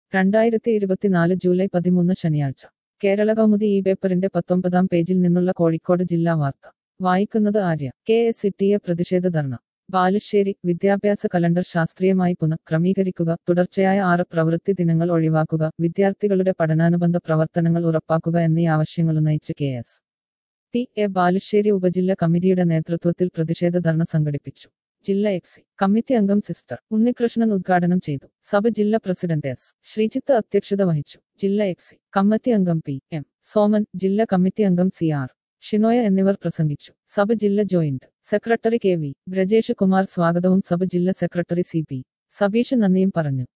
2024 July 13 ശനിയാഴ്ച കേരളകൗമുദി ഈ പേപ്പറിന്റെ 19-ാം പേജിൽ നിന്നുള്ള കോഴിക്കോട് ജില്ലാ വാർത്ത വായിക്കുന്നത് ആര്യ. KSCTA പ്രതിഷേധ ധർണ ബാലുശ്ശേരി. വിദ്യാഭ്യാസ കലണ്ടർ ശാസ്ത്രീയമായി പുനഃക്രമീകരിക്കുക, തുടർച്ചയായ 6 പ്രവൃത്തി ദിനങ്ങൾ ഒഴിവാക്കുക, വിദ്യാർത്ഥികളുടെ പഠനാനുബന്ധ പ്രവർത്തനങ്ങൾ ഉറപ്പാക്കുക എന്നീ ആവശ്യങ്ങളുന്നയിച്ച് KSTA ബാലുശ്ശേരി ഉപജില്ല കമ്മിറ്റിയുടെ നേതൃത്വത്തിൽ പ്രതിഷേധ ധർണ സംഘടിപ്പിച്ചു. ജില്ലാ എക്സി കമ്മിറ്റി അംഗം സിസ്റ്റർ ഉണ്ണികൃഷ്ണൻ ഉദ്ഘാടനം ചെയ്തു. സഭ ജില്ലാ പ്രസിഡന്റ് S. ശ്രീജിത്ത് അധ്യക്ഷത വഹിച്ചു. ജില്ലാ എക്സി കമ്മിറ്റി അംഗം PM സോമൻ, ജില്ലാ കമ്മിറ്റി അംഗം CR ഷിനോയ എന്നിവർ പ്രസംഗിച്ചു. സഭ ജില്ലാ joint secretary KV Brajesh Kumar സ്വാഗതവും സഭ ജില്ലാ സെക്രട്ടറി CP സബീഷ് നന്ദിയും പറഞ്ഞു.